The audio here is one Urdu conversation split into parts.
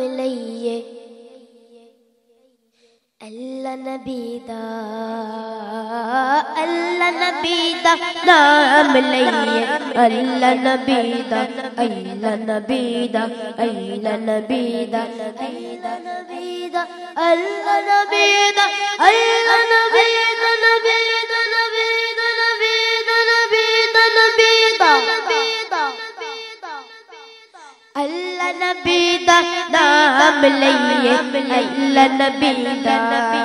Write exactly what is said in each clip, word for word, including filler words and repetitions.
لئیے اللہ نبی دا اللہ نبی دا نام لئیے اللہ نبی دا اللہ نبی دا اللہ نبی دا اللہ نبی دا اللہ نبی دا اللہ نبی دا نبی دا نبی دا نبی دا نبی دا نبی دا اللہ نبی دا نام لئیے اللہ نبی دا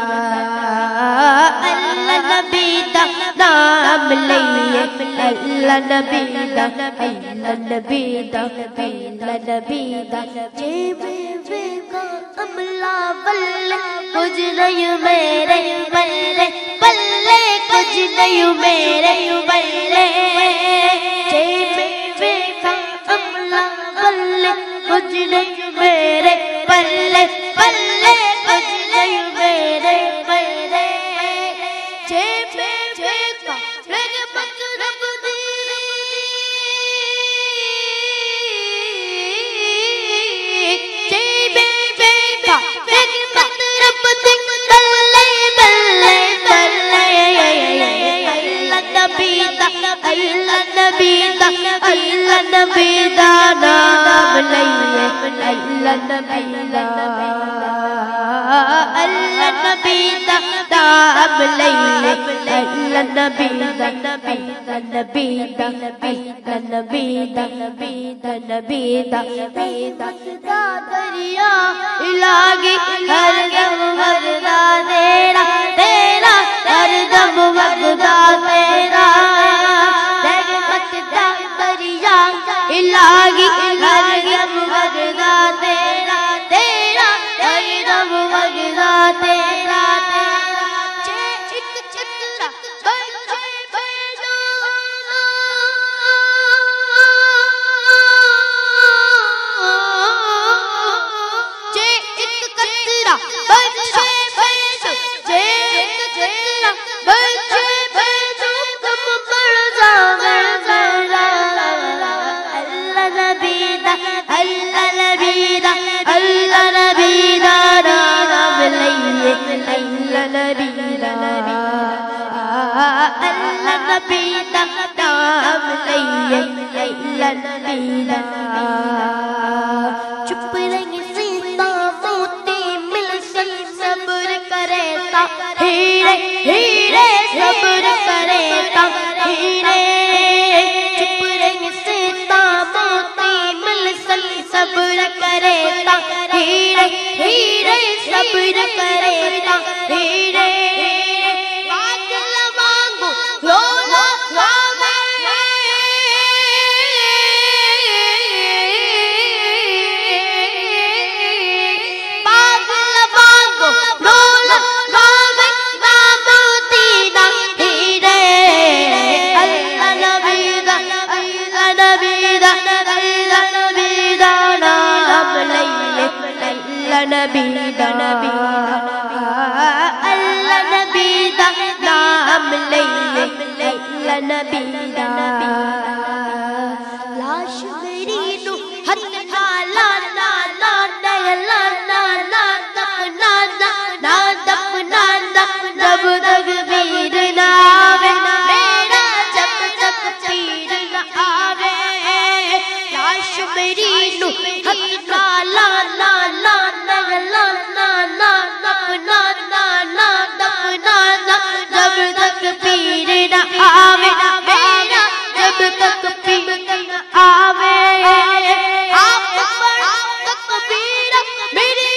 اللہ نبی دا نام لئیے اللہ نبی دا اللہ نبی دا اللہ نبی دا جیب کا عملہ بلے کچھ نہیں میرے بلے بلے کچھ نہیں میرے بلے جیب کا عملہ بلے کچھ نہیں میرے بلے بلے کچھ نہیں میرے بلے جیب کا رحمت رب دی جیب کا رحمت رب دی بلے بلے بلے اللہ نبی دا اللہ نبی دا اللہ نبی دا نام لئیے اللہ نبی دا اللہ نبی دا نام لئیے اللہ نبی دا اللہ نبی دا اللہ نبی دا نبی دا دا دریا الہی ہر دم وگدا تیرا تیرا ہر دم وگدا تیرا رحمت دا دریا الہی ہر دم وگدا تیرا تیرا ہر دم وگدا تیرا ایک چترا بچے بیٹھو جے ایک قطرہ بچے بیٹھو جے ایک چترا بچے بیٹھو کم پڑ جاگر میرا اللہ نبی دا اللہ نبی دا اللہ نبی دا نام لئیے اللہ نبی دا اللہ نبی دا نام لئیے اللہ نبی دا چپ رہی سیتا موتی مل کر صبر کرے تا ہیرے ہیرے صبر کرے تا ہیرے چپ رہی سیتا موتی مل کر صبر کرے تا ہیرے ہیرے صبر کرے تا ہیرے پاگل مانگو رونا کھاوے پاگل مانگو رونا کھاوے ناموتی نا ہیرے اللہ نبی دا اللہ نبی دا اللہ نبی دا نام لئیے اللہ نبی دا اللہ نبی دا نام لئیے اللہ نبی دا لاش میری نو ہتھ نالا نالا نیلا نانا دفنانا نا دفنانا جب تک پیر نہ آوے میرا جب تک پیر نہ آوے لاش میری نو ہتھ نالا نالا نیلا نانا دفنانا نا دفنانا جب تک پیر نہ آوے میرا جب تک پیر نہ آوے آپ پر تکبیر میری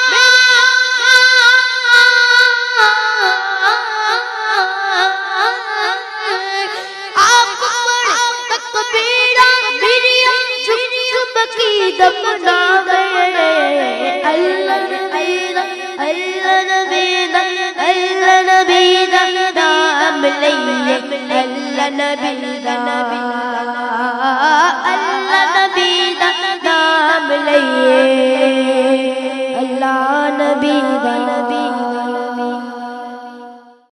آپ پر تکبیر میری چھپ چھپ کی دفناوے اللہ نبی دا اللہ نبی دا اللہ نبی دا نام لئیے اللہ نبی دا